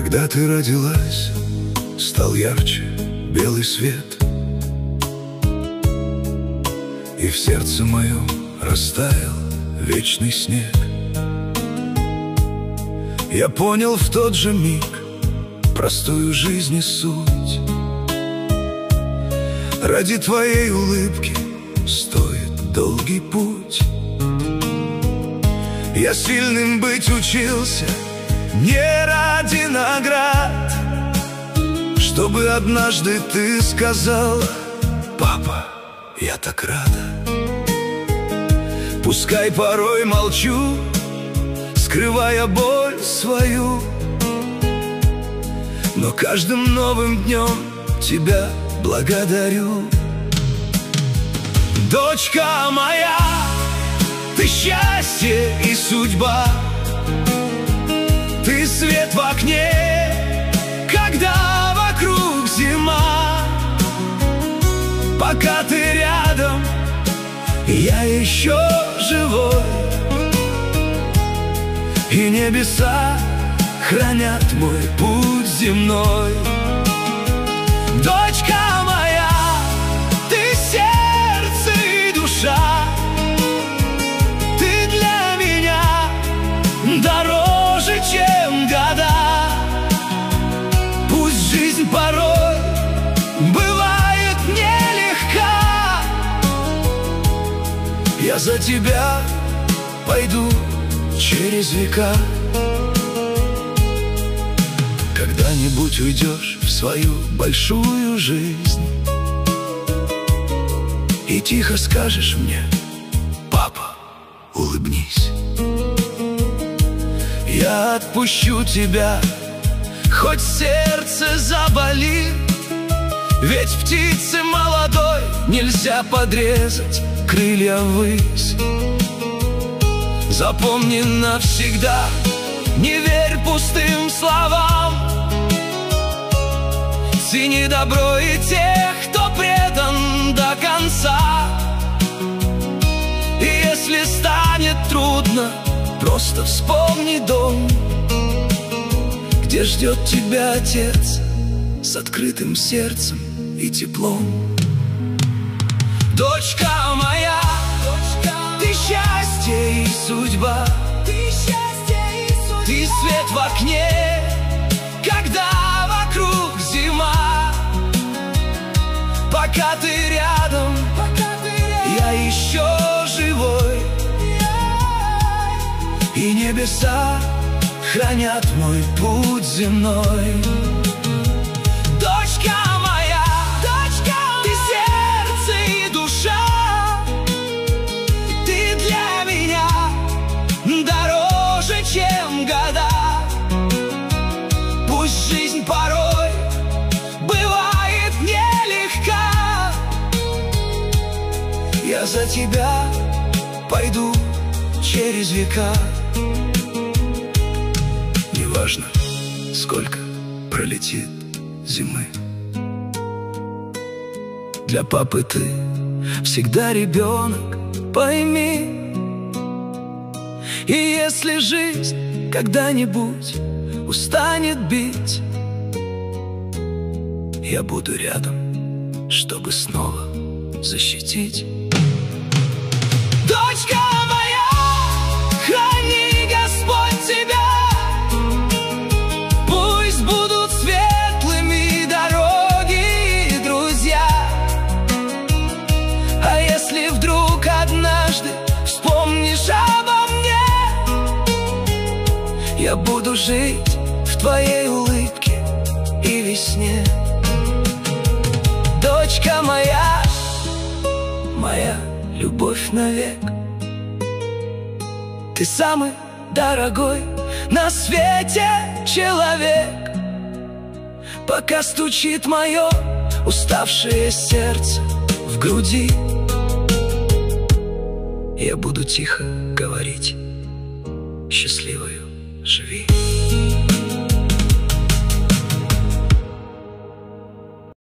Когда ты родилась, стал ярче белый свет, и в сердце моем растаял вечный снег. Я понял в тот же миг простую жизни суть. Ради твоей улыбки стоит долгий путь. Я сильным быть учился не ради наград, чтобы однажды ты сказала: папа, я так рада. Пускай порой молчу, скрывая боль свою, но каждым новым днем тебя благодарю. Дочка моя, ты счастье и судьба, ты свет в окне, когда вокруг зима. Пока ты рядом, я еще живой, и небеса хранят мой путь земной. Дочка моя, ты сердце и душа, ты для меня дороже, чем года. Пусть жизнь порой бывает нелегка, я за тебя пойду через века. Когда-нибудь уйдешь в свою большую жизнь и тихо скажешь мне: папа, улыбнись. Я отпущу тебя, хоть сердце заболит, ведь птице молодой нельзя подрезать крылья ввысь. Запомни навсегда, не верь пустым словам, цени добро и тех, кто предан до конца. И если станет трудно, просто вспомни дом, где ждет тебя отец с открытым сердцем и теплом. Дочка моя, ты счастье и судьба, ты свет в окне, когда вокруг зима. Пока ты рядом, я еще живой, и небеса хранят мой путь земной. Дочка моя, ты сердце и душа, ты для меня дороже, чем года. Пусть жизнь порой бывает нелегка, я за тебя пойду через века. Неважно, сколько пролетит зимы, для папы ты всегда ребенок, пойми. И если жизнь когда-нибудь устанет бить, я буду рядом, чтобы снова защитить. Дочка моя, храни Господь тебя, пусть будут светлыми дороги и друзья. А если вдруг однажды вспомнишь обо мне, я буду жить в твоей улыбке и весне. Дочка моя, моя любовь навек, ты самый дорогой на свете человек. Пока стучит мое уставшее сердце в груди, я буду тихо говорить: счастливою живи.